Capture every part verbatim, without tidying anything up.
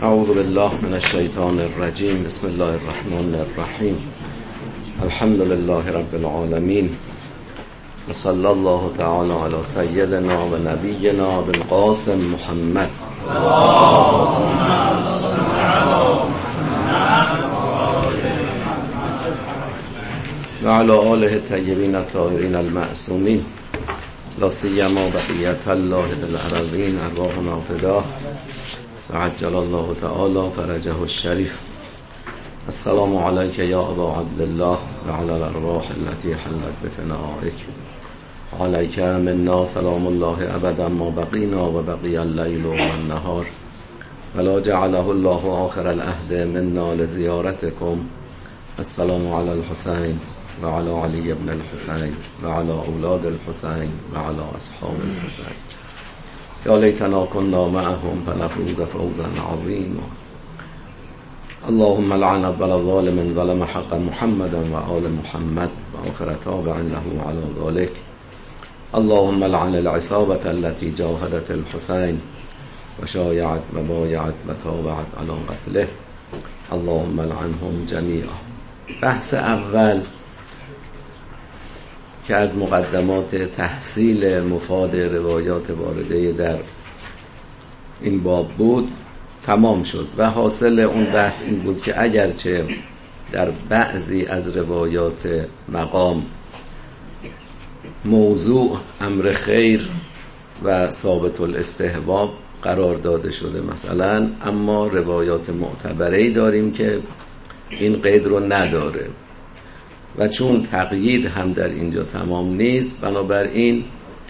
اعوذ بالله من الشیطان الرجیم. بسم الله الرحمن الرحیم. الحمد لله رب العالمین و صلی الله تعالی علی سیدنا و نبینا بالقاسم محمد و علی آله الطیبین الطاهرین المعصومین لا سیما بقیت الله فی الارضین ارواحنا فداه و عجل الله تعالی فرجه الشریف. السلام علیک یا ابا عبدالله و علی الارواح التي حلت بفنائک. علیک منا سلام الله ابدا ما بقینا و بقی اللیل و النهار ولا جعله الله آخر العهد منا لزیارتکم. السلام علی الحسین و علی علی ابن الحسین و علی اولاد الحسین و علی اصحاب الحسین. یا لیتنا کنا معهم فنفوز فوزا عظیما. اللهم لعن اول ظالم ظلم حق محمد و آل محمد و آخر تابع له على ذلك. اللهم لعن العصابة التي جاهدت الحسين و شایعت و بایعت و تابعت على قتله. اللهم لعنهم جميعا. بحث اول که از مقدمات تحصیل مفاد روایات وارده در این باب بود تمام شد و حاصل اون بحث این بود که اگرچه در بعضی از روایات مقام موضوع امر خیر و ثابت الاستحباب قرار داده شده مثلا، اما روایات معتبره‌ای داریم که این قید رو نداره و چون تقیید هم در اینجا تمام نیست، بنابراین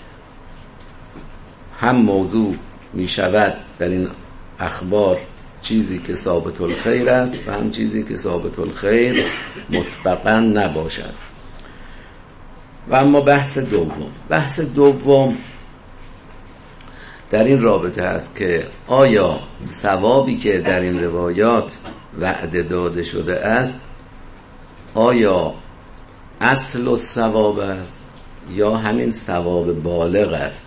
هم موضوع می شود در این اخبار چیزی که ثابت الخیر است و هم چیزی که ثابت الخیر مسبقاً نباشد. و اما بحث دوم بحث دوم در این رابطه است که آیا ثوابی که در این روایات وعده داده شده است آیا اصل الثواب است یا همین ثواب بالغ است؟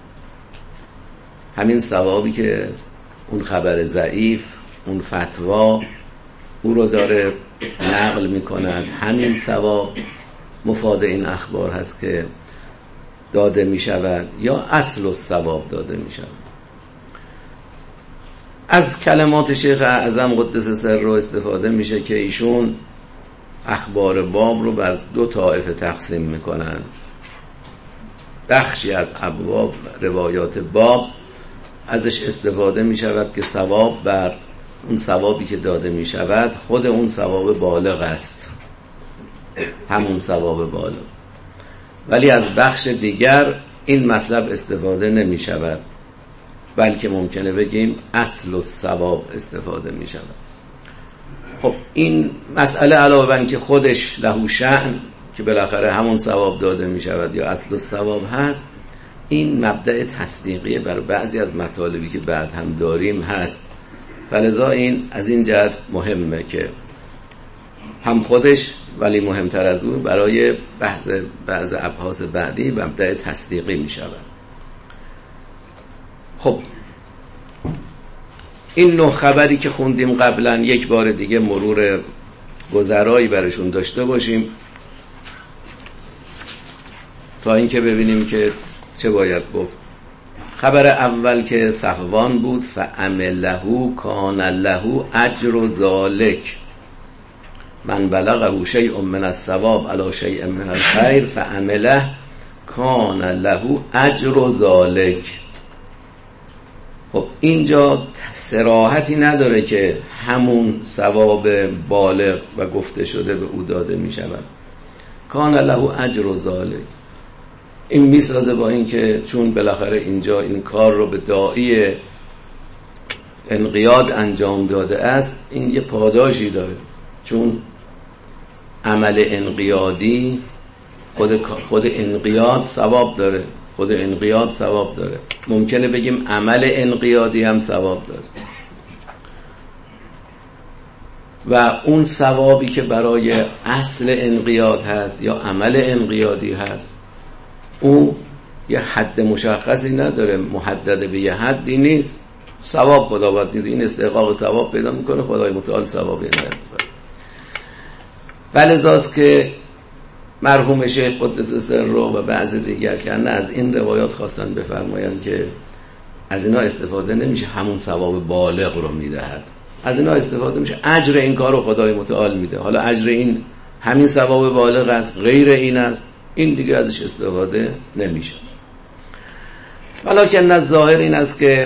همین ثوابی که اون خبر ضعیف، اون فتوا او رو داره نقل می کند، همین ثواب مفاد این اخبار هست که داده می شود یا اصل الثواب داده می شود؟ از کلمات شیخ اعظم قدس سره استفاده میشه که ایشون اخبار باب رو بر دو طایفه تقسیم میکنن. بخشی از ابواب روایات باب ازش استفاده میشود که ثواب بر اون ثوابی که داده میشود خود اون ثواب بالغ است، همون ثواب بالغ، ولی از بخش دیگر این مطلب استفاده نمیشود، بلکه ممکنه بگیم اصل الثواب استفاده میشود. خب این مسئله علاوه بر اینکه خودش له شأن که بالاخره همون ثواب داده می شود یا اصل الثواب هست، این مبدأ تصدیقی بر بعضی از مطالبی که بعد هم داریم هست. فلذا این از این جهت مهمه که هم خودش ولی مهمتر از اون برای بحث بعض ابحاث بعدی مبدأ تصدیقی می شود. خب این نوع خبری که خوندیم قبلا یک بار دیگه مرور گذرایی برشون داشته باشیم تا اینکه ببینیم که چه باید گفت. خبر اول که صفوان بود، فعمله کان له اجر ذلک من بلغه شیء من الثواب علی شیء من الخیر فعمله کان له اجر ذلک. خب اینجا صراحتی نداره که همون ثواب بالغ و گفته شده به او داده می شود. کان له اجر ذلک این می سازه با این که چون بالاخره اینجا این کار رو به داعی انقیاد انجام داده است، این یه پاداشی داره، چون عمل انقیادی خود خود انقیاد ثواب داره، خود انقیاد ثواب داره. ممکنه بگیم عمل انقیادی هم ثواب داره و اون ثوابی که برای اصل انقیاد هست یا عمل انقیادی هست او یه حد مشخصی نداره، محدد به یه حدی نیست. ثواب خدا باید میده، این استحقاق ثواب پیدا میکنه، خدای متعال ثواب اینه میکنه. ولذاست که مرحوم شیخ قدس سره و بعضی دیگر که از این روایات خواستن بفرمایند که از اینا استفاده نمیشه همون ثواب بالغ رو میدهد، از اینا استفاده میشه اجر این کار رو خدای متعال میده. حالا اجر این همین ثواب بالغ است، غیر این است، این دیگه ازش استفاده نمیشه. ولیکن از ظاهر این است که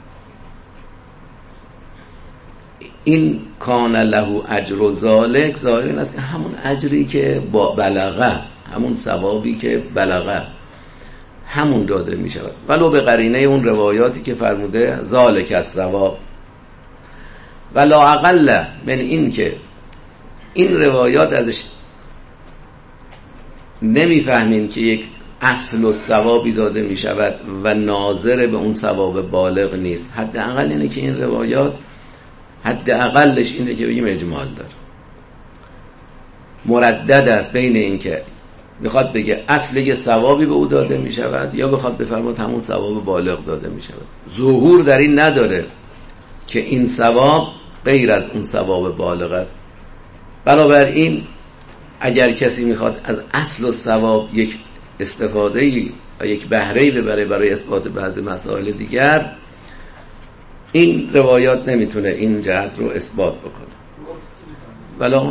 این کان له اجر ذالک، ظاهر این است که همون اجری که با بلغه، همون ثوابی که بلغه همون داده می شود، ولو به قرینه اون روایاتی که فرموده ذالک الثواب. ولا اقل من این که این روایات ازش نمیفهمیم که یک اصل و ثوابی داده می شود و ناظر به اون ثواب بالغ نیست. حداقل اینه که این روایات حداقلش اینه که بگیم اجمال داره، مردد است بین این که بخواد بگه اصل یه ثوابی به او داده می شود یا بخواد بفرماد همون ثواب بالغ داده می شود. ظهور در این نداره که این ثواب غیر از اون ثواب بالغ است. بنابراین اگر کسی میخواد از اصل و ثواب یک استفاده‌ای و یک بهره‌ای ببره برای اثبات بعضی مسائل دیگر، این روایات نمیتونه این جهت رو اثبات بکنه. ولی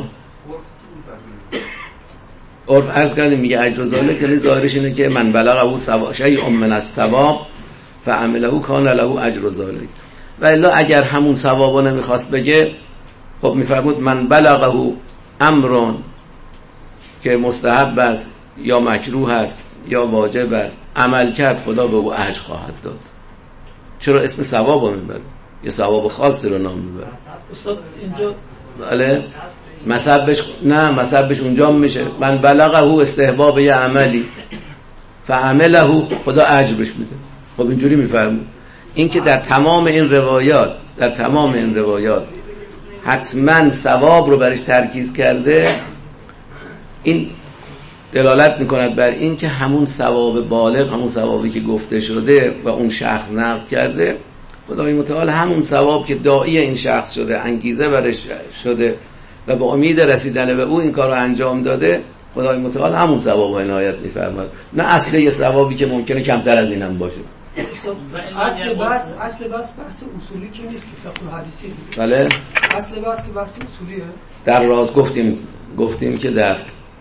عرف عرض کردیم میگه اجر ذالک، یعنی ظاهرش اینه که من بلغه ثواب شیء من الثواب فعمله کان له اجر ذالک. و الا اگر همون ثوابو نمیخواست بگه، خب میفرمود من بلغه امرون که مستحب است یا مکروه است یا واجب است، عمل کرد خدا به او اجر خواهد داد. چرا اسم ثوابو میبره؟ یه ثواب خاصی رو نام میبره. استاد اینجا بله مسبش نه، مسبش اونجا میشه من بلغه استحباب یه عملی فعمله خدا اجرش میده. خب اینجوری میفرمود. این که در تمام این روایات در تمام این روایات حتما ثواب رو برش ترکیز کرده، این دلالت میکند بر این که همون ثواب بالغ، همون ثوابی که گفته شده و اون شخص نقل کرده، خدای متعال همون ثواب که داعی این شخص شده، انگیزه برش شده و با امید رسیدن به او این کار رو انجام داده، خدای متعال همون ثواب رو عنایت می‌فرماید، نه اصل یه ثوابی که ممکنه کمتر از اینم باشه. اصل بحث اصل بحث بحث اصولی که نیست که فقه حدیثی. بله اصل بحث که بحث اصولیه. در راز گفتیم گفتیم که در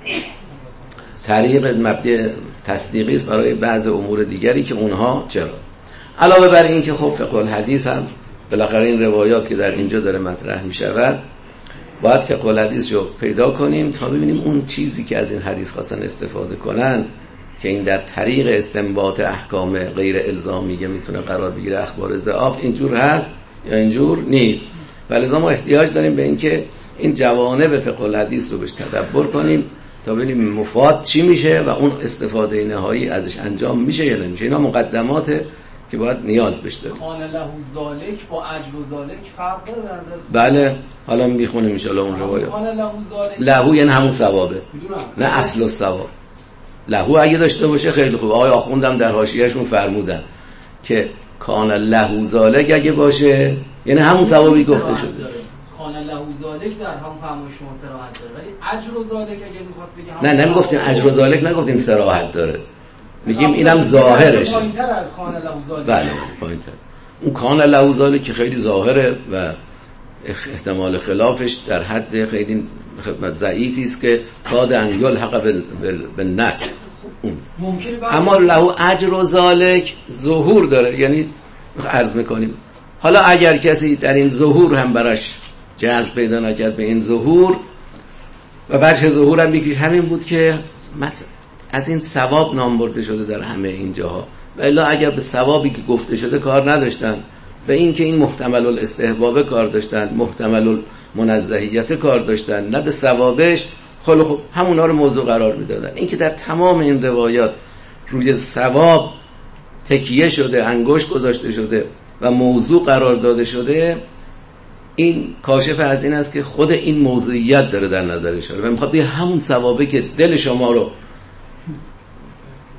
طریق مبدأ تصدیقی است برای بعض امور دیگری که اونها چرا. علاوه بر این که خب فقه الحدیث هم بالاخره این روایات که در اینجا داره مطرح می شود باید فقه الحدیث رو پیدا کنیم تا ببینیم اون چیزی که از این حدیث خواستن استفاده کنن که این در طریق استنباط احکام غیر الزامی میتونه قرار بگیره اخبار ضعاف، اینجور هست یا اینجور نیست. ولذا ما احتیاج داریم به این که این جوانب فقه الحدیث رو بهش تدبر کنیم تا ببینیم مفاد چی میشه و اون استفاده نهایی ازش انجام میشه یا نمیشه. اینا مقدماته که باید نیاز بهش داریم. کان له ذالک با اجر ذالک فرق داره به نظر؟ بله حالا میخونیم ان شاء الله اون روایت. کان له ذالک له یعنی همون ثوابه، نه اصل الثواب. له اگه داشته باشه خیلی خوب. آقای آخوندم در حاشیه‌شون فرمودن که کان له ذالک اگه باشه یعنی همون ثوابی گفته شده. کان له ذالک در هم فرمایش شما صراحت داره، ولی اجر ذالک اگه می‌خواست بگه نه نمیگفتیم اجر ذالک، نگفتیم صراحت داره، میگیم اینم ظاهرش. بله پایین‌تر. اون کان له ذالک که خیلی ظاهره و احتمال خلافش در حد خیلی خدمت ضعیفی است که کاد ان یلحق بالنص. اما له اجر ذالک ظهور داره، یعنی عرض میکنیم حالا اگر کسی در این ظهور هم براش جذب پیدا نکرد به این ظهور و وجه ظهور هم بگید همین بود که از این ثواب نام برده شده در همه این جاها، و الا اگر به ثوابی که گفته شده کار نداشتن، به این که این محتمل الاستحباب کار داشتن، محتمل المنزهیت کار داشتن، نه به ثوابش، خب خب همونا رو موضوع قرار میدادن. این که در تمام این روایات روی ثواب تکیه شده، انگشت گذاشته شده و موضوع قرار داده شده، این کاشف از این است که خود این موضوعیت داره در نظرش و میخواد بگه همون ثوابه که دل شما رو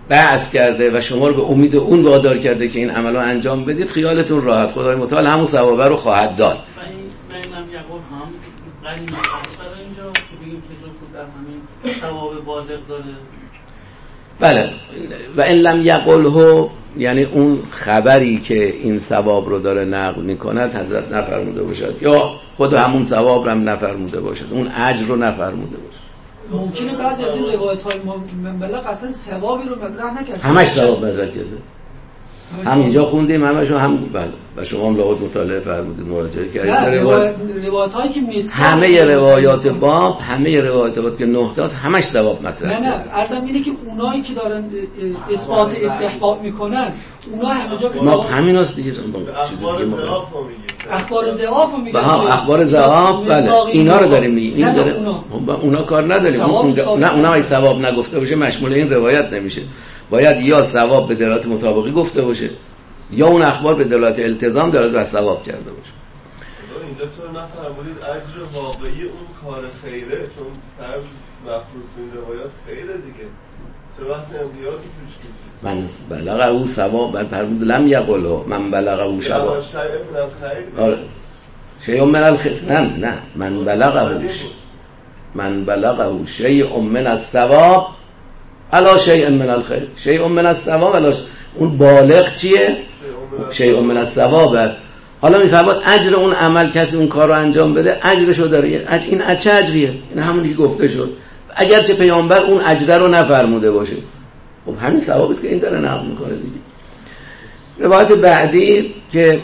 بعث کرده و شما رو به امید اون وادار کرده که این عمل رو انجام بدید، خیالتون راحت، خدای متعال همون ثواب رو خواهد داد. من اینم یقول هم قرین برای اینجا که بگیم که جو خود از همین ثواب بالغ داره. بله. و ان لم یقله، یعنی اون خبری که این ثواب رو داره نقل میکند حضرت نفرموده باشد، یا خود همون ثواب رو هم نفرموده باشد، اون اجر رو نفرموده باشد. ممکنه بعضی از این روایت‌های منبلغ اصلا ثوابی رو مطرح نکرده، همش ثواب مطرح کرده. همینجا خوندیم همشون هم بله و شما هم لابد مطالعه فرمودید مراجعه کردید. روایت روایت‌هایی که میسکن همه روایات باب، همه روایات باب که نه تاست همش ثواب مطرح نه نه عرضم اینه که اونایی که دارن اثبات استحقاق میکنن اونا همه جا که ما همیناست دیگه. اخبار ضعاف رو میگیم، اخبار ضعاف رو میگن، اخبار ضعاف بله اینا رو داریم میگیم. این داره اونا کار نداریم. نه اونا ای ثواب نگفته باشه مشمول این روایت نمیشه. باید یا ثواب به دلالت مطابقی گفته باشه یا اون اخبار به دلالت التزام دلالت بر ثواب کرده باشه. اینجا چرا نفرمودید اجر واقعی اون کار خیره؟ چون فرض مفروض این روایات خیره دیگه، چرا بحث امتیازی توش نیست؟ من بلغ او ثواب بر فرمود لم یقله من بلغ او ثواب آره شیء من الخس نه نه من بلغه من بلغه شیء من الثواب علا شیء من الخیر، شیء من الثواب علا اون بالغ چیه؟ شیء من الثواب است. حالا میفرماد اجر اون عمل کسی اون کار رو انجام بده اجرشو داره. اجر این چه اجریه؟ این همونی که گفته شد. اگر چه پیامبر اون اجر رو نفرموده باشه خب همین ثوابی است که این داره نقل میکنه دیگه. روایت بعدی که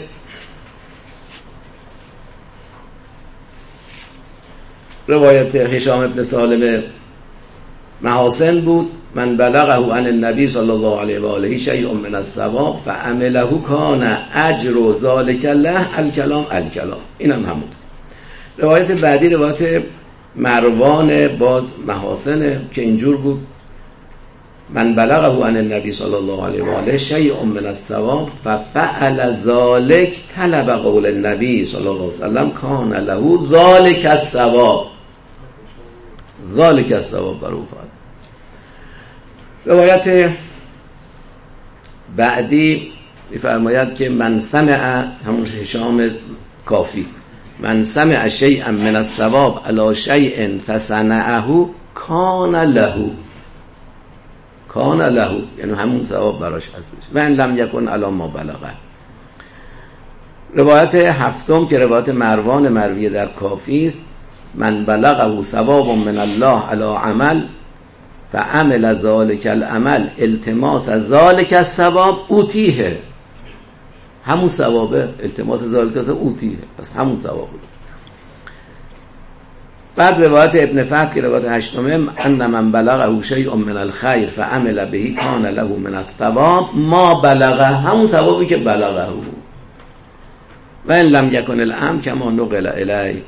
روایت هشام ابن سالم محاسن بود، من بلغه عن النبی صلی الله علیه و آله شیء من الثواب فعمله کان اجر ذلک له الکلام الکلام. اینم همون. روایت بعدی روایت مروان باز محاسنه که اینجور بود، من بلغه عن النبی صلی الله علیه و آله شیء من الثواب ففعل ذلک طلب قول النبی صلی الله علیه و سلم کان له ذلک الثواب ذلک الثواب برو فعل. روایت بعدی می‌فرماید که من سمع، همون هشام کافی، من سمع شیئا من الثواب علی شیء فصنعه کان له کان له، یعنی همون ثواب براش هستش و ان لم یکن علی ما بلغه. روایت هفتم که روایت مروان مرویه در کافی است، من بلغه ثواب من الله علی عمل فعمل ذلك العمل التماس ذلك الثواب اوتیه، همون ثوابه التماس ذلك الثواب اوتیه، پس همون ثواب بود. بعد روایت ابن فتح که روایت هشتمه، ان من بلغه شیء من الخیر فعمل به کان له من الثواب ما بلغه، همون ثوابی که بلغه و ان لم یکن الامر کما نقل الی.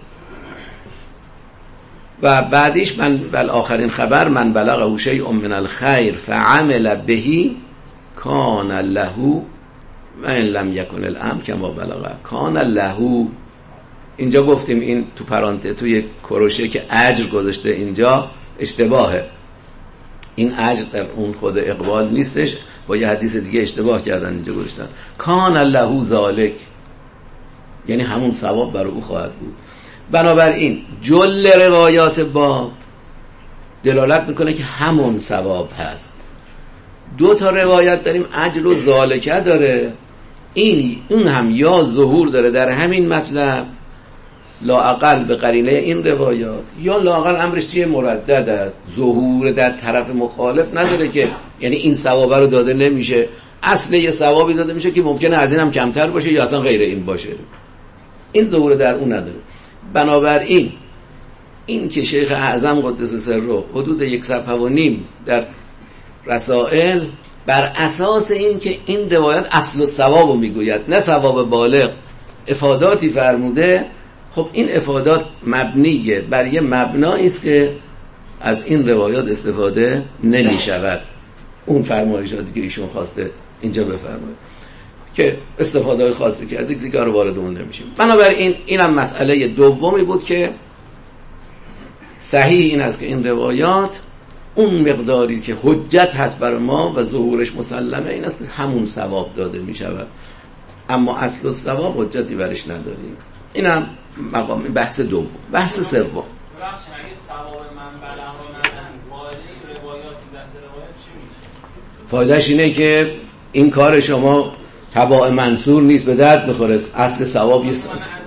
و بعدیش من بل آخرین خبر من بلغه شیء من الخیر فعمل به کان له و ان لم یکن الامر کما بلغه کان له. اینجا گفتیم این تو پرانته توی کروشه که اجر گذاشته اینجا اشتباهه، این اجر در اون خود اقبال نیستش، با یه حدیث دیگه اشتباه کردن اینجا گذاشتن کان له ذالک، یعنی همون ثواب برای او خواهد بود. بنابراین جل روایات با دلالت میکنه که همون ثواب هست. دو تا روایت داریم اجر و ذالکه داره، این اون هم یا ظهور داره در همین مطلب لااقل به قرینه این روایات، یا لااقل امرش چیه مردد است، ظهور در طرف مخالف نداره که یعنی این ثواب رو داده نمیشه، اصل یه ثوابی داده میشه که ممکنه از این هم کمتر باشه یا اصلا غیر این باشه، این ظهور در اون نداره. بنابراین این که شیخ اعظم قدس سره حدود یک صفحه و نیم در رسائل بر اساس این که این روایت اصل و ثواب رو میگوید نه ثواب بالغ افاداتی فرموده، خب این افادات مبنیه بر یه مبنایی است که از این روایات استفاده نمی شود. اون فرمایشاتی که ایشون خواسته اینجا بفرماید که استفاده خاصی کرده دیگه رو وارد اون نمیشیم. بنابراین اینم مسئله دومی بود که صحیح این است که این روایات اون مقداری که حجت هست برای ما و ظهورش مسلمه این است که همون ثواب داده می شود، اما اصل الثواب حجتی برش نداریم. اینم مقام بحث دوم. بحث سوم، ببخشید اگه ثواب من بلغ رو ندن فایده این روایات این دسته روایات چی میشه؟ فایدهش اینه که این کار شما تبع منصور نیست، به درد میخوره. اصل ثواب یه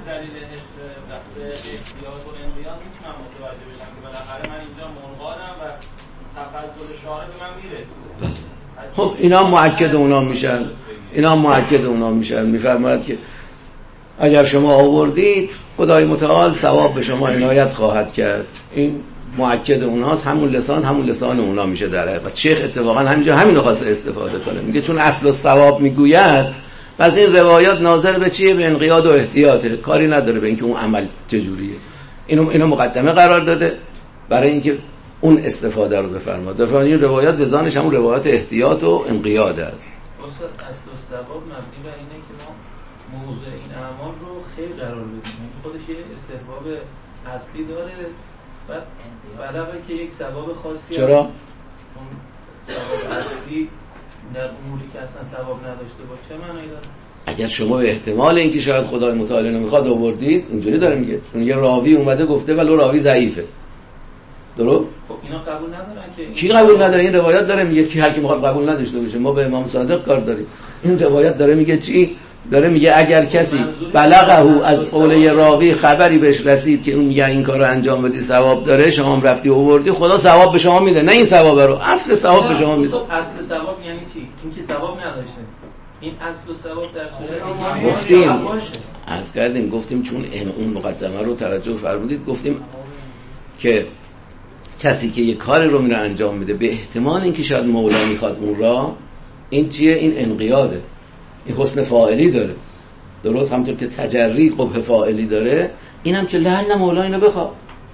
خب اینا مؤکد اونا میشن، اینا مؤکد اونا میشن. میفرماید که اگر شما آوردید خدای متعال ثواب به شما عنایت خواهد کرد. این مؤکد اوناست، همون لسان همون لسان اونا میشه در حقیقت. شیخ اتفاقا همینجا همینو خواسته استفاده کنه، میگه چون اصل الثواب میگوید پس این روایات ناظر به چیه؟ به انقیاد و احتیاطه، کاری نداره به اینکه اون عمل چجوریه. اینو اینو مقدمه قرار داده برای اینکه اون استفاده رو بفرماد. در این روایات وزانش همون روایات احتیاط و انقیاد است. استاد اصل الثواب مبنی بر اینه که ما موضوع این اعمال رو خیر قرار بدیم. خودش یه استحباب اصلی داره و علاوه که یک ثواب خاصی. چرا؟ چون ثواب اصلی در اموری که اصلا ثواب نداشته با چه معنی داره؟ اگر شما به احتمال اینکه شاید خدای متعال اینو میخواد آوردید، اینجوری داره میگه چون یه راوی اومده گفته ولو راوی ضعیفه، درست؟ خب اینا قبول ندارن که این کی قبول نداره؟ این روایت داره میگه که هر کی میخواد قبول نداشته باشه. ما به امام صادق کار داریم. این روایت داره میگه چی؟ داره میگه اگر کسی بلغه از قول راوی خبری بهش رسید که اون میگه این کارو انجام بدی ثواب داره، شما هم رفتی آوردی، خدا ثواب به شما میده، نه این ثواب رو، اصل ثواب به شما میده. اصل ثواب یعنی چی؟ اینکه ثواب نداشته. این اصل ثواب در صورتی گفتیم عرض کردیم گفتیم چون این اون مقدمه رو توجه فرمودید، گفتیم که کسی که یک کاری رو میره انجام میده به احتمال اینکه شاید مولا میخواد اون را، این چیه؟ این انقیاده، این حسن فاعلی داره، درست؟ همونطور که تجری قبح فاعلی داره، اینم که لعل مولا اینو بخواد.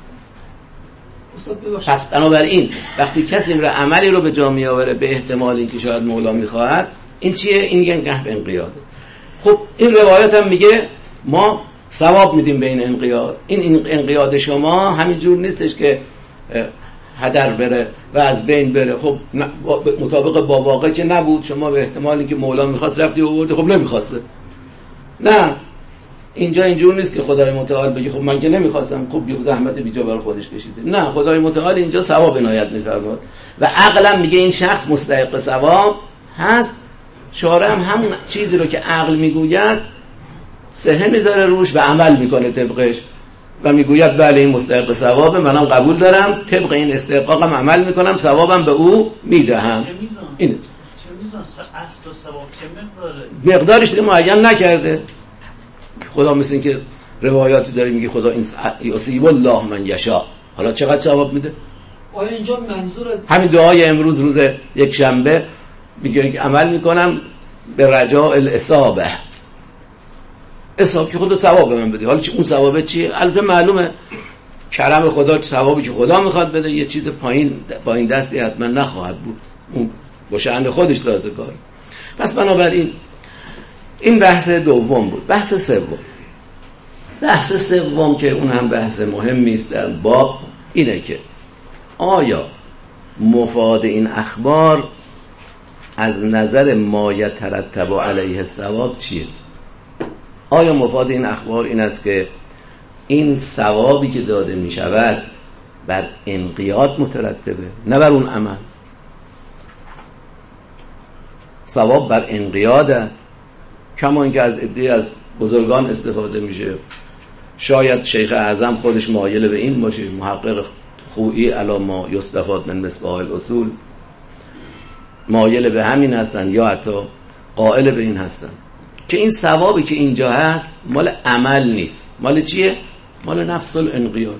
پس بنابراین وقتی کسی میره عملی رو به جا میآوره به احتمال اینکه شاید مولا میخواد، این چیه؟ این میگن قحب انقیاده. خب این روایت هم میگه ما ثواب میدیم به این انقیاد. این انقیاد شما همینجور نیستش که هدر بره و از بین بره. خب مطابق با واقع که نبود، شما به احتمالی که مولا میخواست رفتی آوردی، خب نمیخواسته. نه اینجا اینجور نیست که خدای متعال بگی خب من که نمیخواستم، خب بی زحمت بیجا برای خودش کشیده. نه، خدای متعال اینجا ثواب عنایت میفرماد و عقلا میگه این شخص مستحق ثواب هست. شارع هم همون چیزی رو که عقل میگوید سهه میذاره روش و عمل میکنه طبقش و میگوید بله این مستحق ثوابه، منم قبول دارم، طبق این استحقاقم عمل میکنم، ثوابم به او میدهم. این چه میزان اصل و ثواب چه مقداره؟ مقدارش دیگه معین نکرده. خدا مثل این که روایاتی داره میگه خدا این یصیب الله من یشاء، حالا چقدر ثواب میده؟ آیا اینجا منظور از همین دعای امروز روز یک شنبه میگه عمل میکنم به رجاء الاصابه، حساب که خدا ثواب من بده. حالا چی اون ثوابه چیه؟ البته معلومه کرم خدا، ثوابی که خدا میخواد بده یه چیز پایین پایین دستی حتما نخواهد بود، اون با شأن خودش سازگار. پس بنابراین این بحث دوم بود. بحث سوم، بحث سوم که اون هم بحث مهمی است در باب اینه که آیا مفاد این اخبار از نظر ما یترتب علیه الثواب چیه؟ آیا مفاد این اخبار این است که این ثوابی که داده می شود بر انقیاد مترتبه، نه بر اون عمل؟ ثواب بر انقیاد است، کما اینکه از عده از بزرگان استفاده میشه. شاید شیخ اعظم خودش مایل به این باشه، محقق خویی علی ما یستفاد من مصباح الاصول مایل به همین هستن یا حتی قائل به این هستن که این ثوابی که اینجا هست مال عمل نیست. مال چیه؟ مال نفس الانقیاد.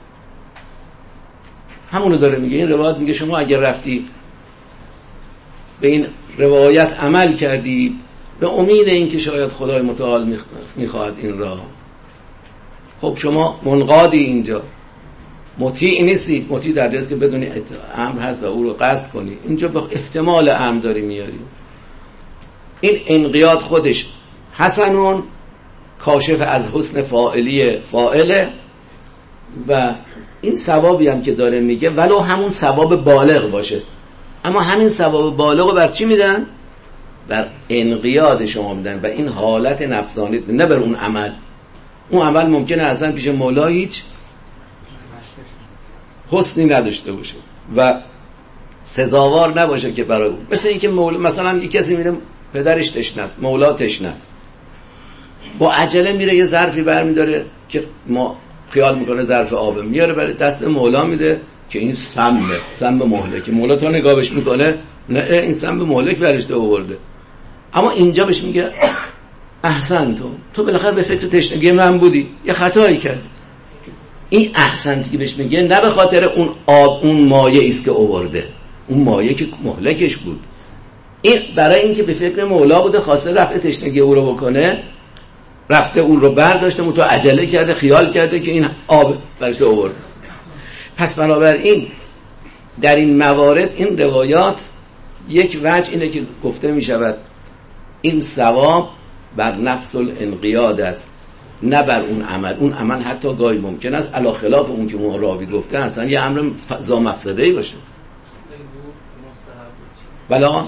همونو داره میگه. این روایت میگه شما اگر رفتی به این روایت عمل کردی به امید این که شاید خدای متعال میخواد این را، خب شما منقادی، اینجا مطیع نیستید. مطیع در جاست که بدونی امر هست و او رو قصد کنی. اینجا به احتمال امر داری میاری. این انقیاد خودش حسنون کاشف از حسن فاعلی فاعله و این ثوابی هم که داره میگه ولو همون ثواب بالغ باشه، اما همین ثواب بالغ رو بر چی میدن؟ بر انقیاد شما میدن و این حالت نفسانی، نه بر اون عمل. اون عمل ممکنه اصلا پیش مولا هیچ حسنی نداشته باشه و سزاوار نباشه که برای اون. مثل اینکه مولا مثلا یک کسی میره پدرش تشنه است، مولا تشنه است، با عجله میره یه ظرفی برمیداره که ما خیال میکنه ظرف آبه، میاره برای دست مولا میده که این سمه، سم مهلک. مولا تا نگاهش میکنه نه این سم مهلک برشته آورده، اما اینجا بهش میگه احسن تو تو بالاخره به فکر تشنگی من بودی، یه خطایی کرد. این احسنتی که بهش میگه نه به خاطر اون آب اون مایه است که آورده، اون مایه که مهلکش بود، این برای اینکه به فکر مولا بوده خواسته رفع تشنگی او رو بکنه، رفته اون رو برداشته، متو عجله کرده، خیال کرده که این آب برشته آورده. پس بنابراین در این موارد این روایات یک وجه اینه که گفته می شود این ثواب بر نفس الانقیاد است، نه بر اون عمل. اون عمل حتی گاهی ممکن است علی خلاف اون که اون راوی گفته اصلا یه امر ذا مفسده‌ای باشه. بلا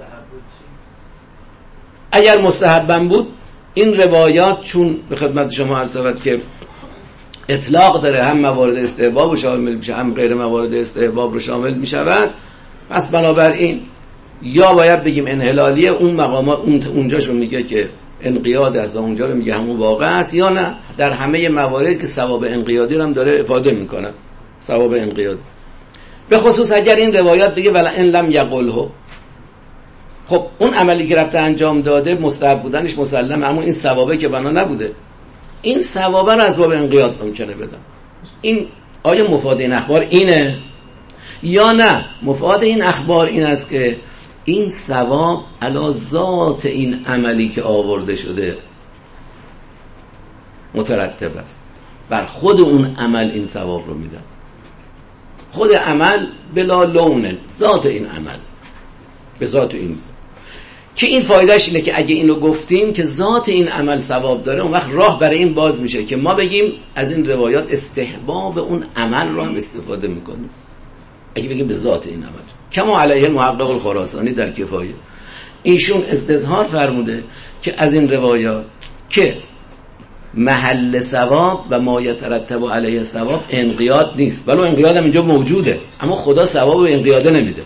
اگر مستحبم بود این روایات چون به خدمت شما عرض شود که اطلاق داره، هم موارد استحباب رو شامل میشه هم غیر موارد استحباب رو شامل میشود، پس بنابراین یا باید بگیم انحلالیه اون مقامات، اون اونجاشو میگه که انقیاد است، اونجا رو میگه همون واقع است، یا نه در همه موارد که ثواب انقیادی رو هم داره افاده میکنه، ثواب انقیاد. به خصوص اگر این روایات بگه ولا ان لم یقله، خب اون عملی که رفته انجام داده مستحب بودنش مسلمه، اما این ثوابه که بنا نبوده، این ثوابه رو از باب انقیاد ممکنه بدم. این آیا مفاد این اخبار اینه یا نه؟ مفاد این اخبار این است که این ثواب علی ذات این عملی که آورده شده مترتب است، بر خود اون عمل این ثواب رو میدن. خود عمل بلا لونه، ذات این عمل به ذات این، که این فایدهش اینه که اگه اینو گفتیم که ذات این عمل ثواب داره، اون وقت راه برای این باز میشه که ما بگیم از این روایات استحباب اون عمل رو هم استفاده میکنیم. اگه بگیم به ذات این عمل، کما علیه محقق الخراسانی در کفایه، ایشون استظهار فرموده که از این روایات که محل ثواب و ما یترتب علیه ثواب انقیاد نیست، ولی انقیاد هم اینجا موجوده، اما خدا ثواب به انقیاده نمیده.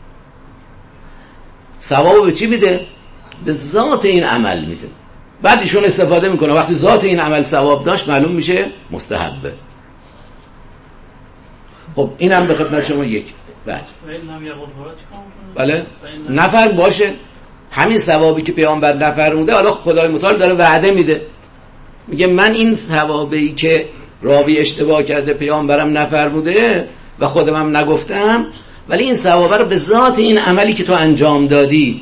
ثواب به چی میده؟ به ذات این عمل میده. بعد ایشون استفاده میکنه وقتی ذات این عمل ثواب داشت معلوم میشه مستحبه. خب اینم به خدمت شما یک بعد بله نفر باشه، همین ثوابی که پیامبر نفرموده حالا خدای متعال داره وعده میده، میگه من این ثوابی که راوی اشتباه کرده پیامبرم نفرموده و خودم هم نگفتم، ولی این ثوابه رو به ذات این عملی که تو انجام دادی.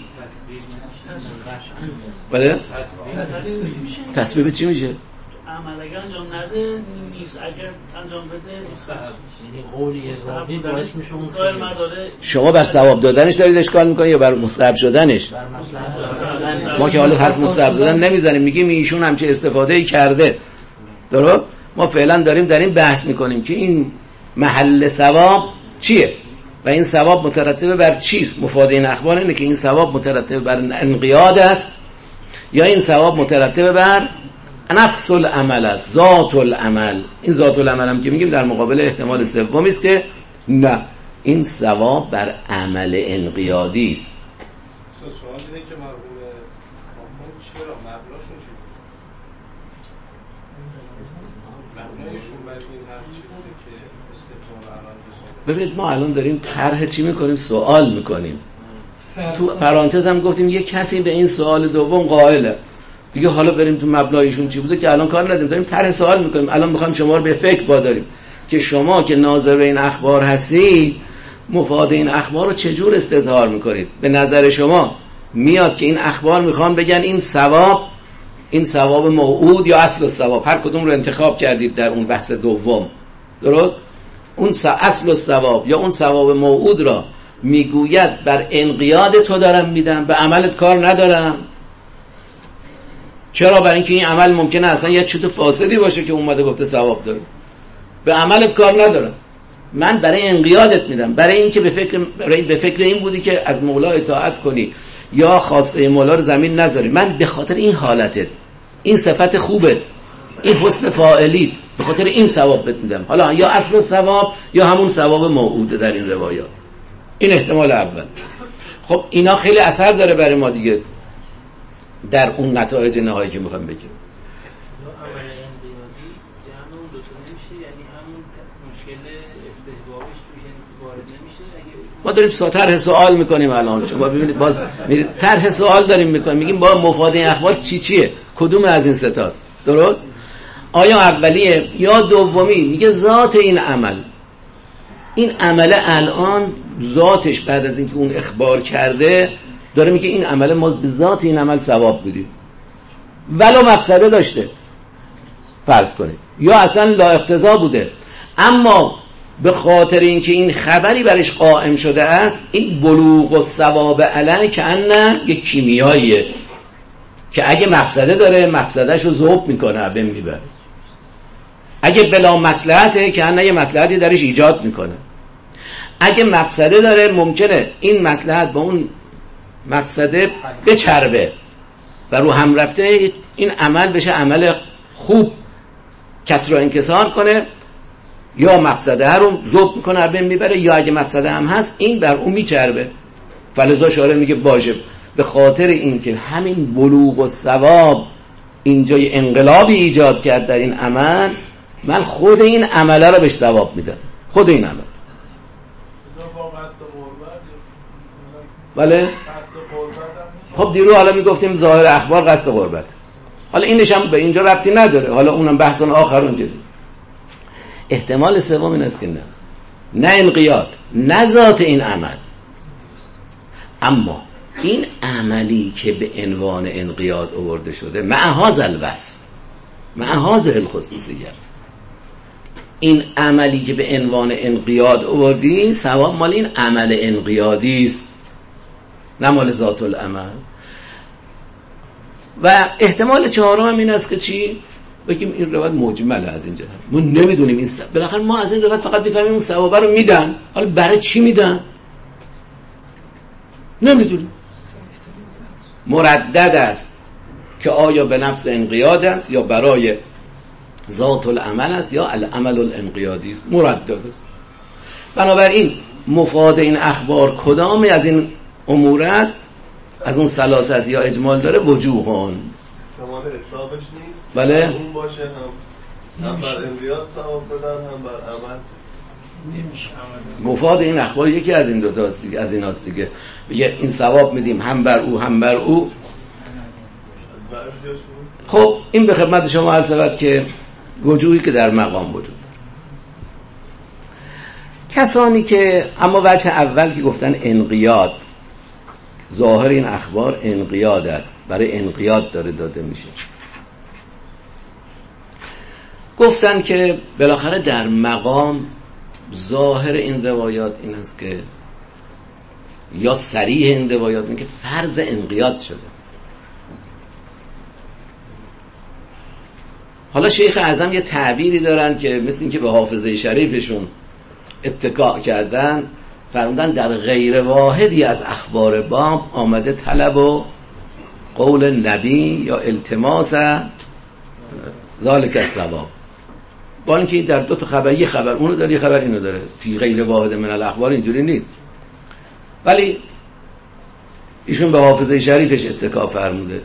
بله تسبیح چی میشه؟ عمل اگر انجام نده نیست، اگر انجام بده مستحب. یعنی قولی راوی باعث میشه اون شما بر ثواب دادنش دارید اشکال میکنید یا بر مستحب شدنش؟ بر مستحب. ما که حالا حرف مستحب دادن نمیزنیم، میگیم ایشون همچه استفاده کرده، درست؟ ما فعلا داریم در این بحث میکنیم که این محل ثواب چیه و این ثواب مترتب بر چیست. مفاد این اخبار اینه که این ثواب مترتب بر انقیاد است یا این ثواب مترتب بر نفس العمل است، ذات العمل. این ذات العمل هم که میگیم در مقابل احتمال سومی است که نه، این ثواب بر عمل انقیادی است. سوال اینه که مرحوم کامون چرا مبلاشون چی بود؟ مبلاشون بر این حرف چی بوده که استقرار عمل بسازه؟ ببینید ما الان داریم طرح چی میکنیم؟ سوال میکنیم. تو پرانتز هم گفتیم یه کسی به این سوال دوم قائله دیگه، حالا بریم تو مبلایشون چی بوده که الان کار نداریم، داریم طرح سوال میکنیم. الان میخوایم شما رو به فکر واداریم که شما که ناظر این اخبار هستی مفاد این اخبار رو چجور استظهار میکنید؟ به نظر شما میاد که این اخبار میخوان بگن این ثواب، این ثواب موعود یا اصل الثواب، هر کدوم رو انتخاب کردید در اون بحث دوم، درست؟ اون اصل الثواب یا اون ثواب موعود را میگوید بر انقیاد تو دارم میدم، به عملت کار ندارم. چرا؟ برای اینکه این عمل ممکنه اصلا یه چیز فاسدی باشه که اومده گفته ثواب داره. به عملت کار ندارم، من برای انقیادت میدم، برای اینکه به فکر برای به فکر این بودی که از مولا اطاعت کنی یا خواسته مولا رو زمین نذاری، من به خاطر این حالتت، این صفت خوبت، این حسن فاعلیت، به خاطر این ثواب بهت میدم. حالا یا اصل ثواب یا همون ثواب موعوده در این روایات. این احتمال اول. خب اینا خیلی اثر داره برای ما دیگه در اون نتایج نهایی که میخوام بگیم. ما داریم طرح سوال میکنیم الان، شما ببینید باز میرید طرح سوال داریم میکنیم، میگیم با مفاد این اخبار چی چیه، کدوم از این ستاست، درست؟ آیا اولیه یا دومی؟ میگه ذات این عمل، این عمل الان ذاتش بعد از اینکه اون اخبار کرده داره میگه این عمل ما به ذات این عمل ثواب میدیم ولو مفسده داشته، فرض کنید، یا اصلا لا اقتضا بوده، اما به خاطر اینکه این خبری برش قائم شده است، این بلوغ و ثواب علی که انه یک کیمیاییه که اگه مفسده داره مفسدهش رو ذوب میکنه، بهم میبره، اگه بلا مصلحته که انه یه مصلحتی درش ایجاد میکنه، اگه مفسده داره ممکنه این مصلحت با اون مفسده بچربه و رو هم رفته این عمل بشه عمل خوب، کس رو انکسار کنه، یا مفسده رو ذوب میکنه بهم میبره، یا اگه مفسده هم هست این بر اون میچربه. فلذا شارع میگه باشه به خاطر اینکه همین بلوغ و ثواب اینجا یه انقلابی ایجاد کرد در این عمل، من خود این عمله رو بهش ثواب میدم، خود این عمل. بله خب دیرو حالا میگفتیم ظاهر اخبار قصد قربت، حالا اینش هم به اینجا ربطی نداره، حالا اونم بحثون آخرون جدید. احتمال سوم این است که نه نه انقیاد، نه ذات این عمل، اما این عملی که به عنوان انقیاد آورده شده مع هذا الوصف، مع هذا الخصوصیت، این عملی که به عنوان انقیاد آوردی ثواب مال این عمل انقیادی است، نه مال ذات العمل. و احتمال چهارم هم این است که چی؟ بگیم این روایت مجمله از این جهت، ما نمیدونیم این ثواب، بالاخره ما از این روایت فقط بفهمیم اون ثواب رو میدن، حالا برای چی میدن نمیدونیم. مردد است که آیا به نفس انقیاد است یا برای ذات العمل است یا العمل الانقیادی است، مردد است. بنابراین مفاد این اخبار کدام از این امور است؟ از اون ثلاثه یا اجمال داره وجوهان، کمال اطلاقش نیست، بله اون باشه هم هم بر انقیاد ثواب بدن هم بر عمل نمیشه. مفاد این اخبار یکی از این دو تاست دیگه، از ایناست دیگه، بگه این ثواب میدیم هم بر او هم بر او. خب این به خدمت شما عرض شود که وجوهی که در مقام وجود داره. کسانی که اما وجه اول که گفتن انقیاد، ظاهر این اخبار انقیاد است، برای انقیاد داره داده میشه، گفتن که بالاخره در مقام ظاهر این روایات این است که یا صریح این روایات این که فرض انقیاد شده. حالا شیخ اعظم یه تعبیری دارن که مثل این که به حافظه شریفشون اتکا کردن، فرمودن در غیر واحدی از اخبار باب آمده طلب و قول نبی یا التماس ذالک الثواب، با اینکه در دو تا خبر، یه خبر اونو داره یه خبر اینو داره، فی غیر واحد من الاخبار اینجوری نیست، ولی ایشون به حافظه شریفش اتکا فرموده.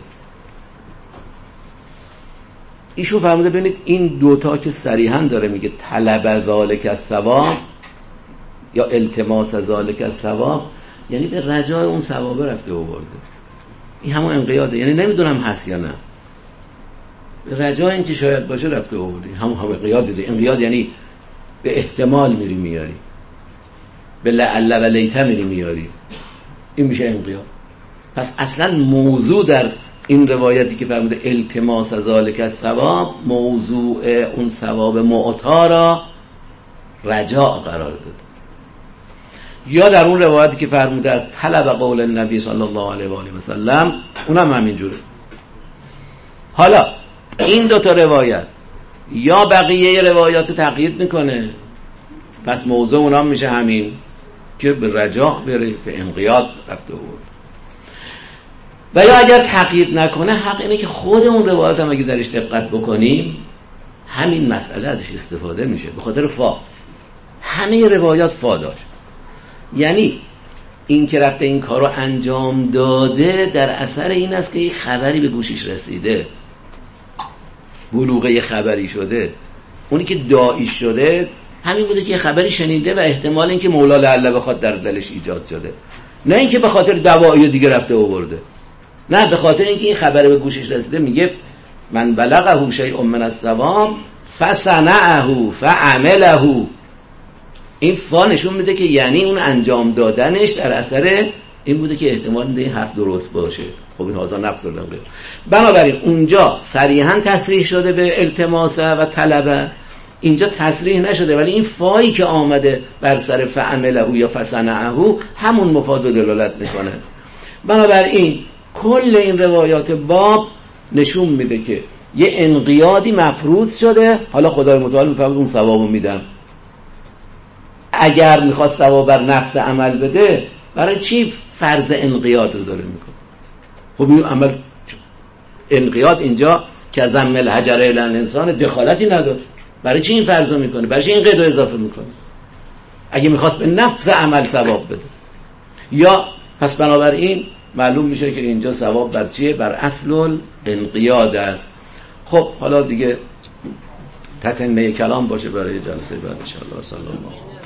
ایشون فرموده ببینید این دوتا که صریحا داره میگه طلب ذالک الثواب یا التماس ذالک الثواب، یعنی به رجای اون ثواب رفته آورده، این همون انقیاده، یعنی نمیدونم هست یا نه، به رجای اینکه شاید باشه رفته آورده، همون همون انقیاده دیگه. انقیاد یعنی به احتمال میری میاری، به لعل و لیت میری میاری، این میشه انقیاد. پس اصلا موضوع در این روایتی که فرموده التماس ذالک الثواب، موضوع اون ثواب معطا را رجاء قرار داده، یا در اون روایتی که فرموده از طلب قول النبی صلی الله علیه و آله و سلم، اونم همینجوره. حالا این دو تا روایت یا بقیه روایات تقیید میکنه، پس موضوع اونا میشه همین که به رجاح بره، به انقیاد رفته بود. و یا اگر تقیید نکنه، حق اینه که خود اون روایات هم اگه درش دقت بکنیم همین مسئله ازش استفاده میشه، به خاطر فا. همه روایات فا داشت، یعنی این که رفته این کار رو انجام داده در اثر این است که یک خبری به گوشش رسیده، بلوغه خبری شده. اونی که داعی شده همین بوده که یه خبری شنیده و احتمال این که مولا لعله بخواد در دلش ایجاد شده، نه اینکه به خاطر دعوایی دیگه رفته آورده، نه، به خاطر اینکه این خبر به گوشش رسیده. میگه من بلغه شیء من الصواب فصنعه فعمله. این فا نشون میده که یعنی اون انجام دادنش در اثر این بوده که احتمال میده این حرف درست باشه. خب این هازا نفس رو داره. بنابراین اونجا صریحا تصریح شده به التماس و طلبه، اینجا تصریح نشده، ولی این فایی که آمده بر سر فعمله یا فصنعه همون مفاد و دلالت میکنه. بنابراین کل این روایات باب نشون میده که یه انقیادی مفروض شده، حالا خدای متعال میفهمد اون ثوابو میدم. اگر میخواست ثواب بر نفس عمل بده، برای چی فرض انقیاد رو داره میکنه؟ خب این عمل انقیاد اینجا که زم الحجر الی الانسان دخالتی نداره، برای چی این فرض رو میکنه؟ برای چی این قید رو اضافه میکنه؟ اگه میخواست به نفس عمل ثواب بده. یا پس بنابراین معلوم میشه که اینجا ثواب بر چیه؟ بر اصل انقیاد است. خب حالا دیگه تتمه کلام باشه برای جلسه بعد ان شاء الله. صلی الله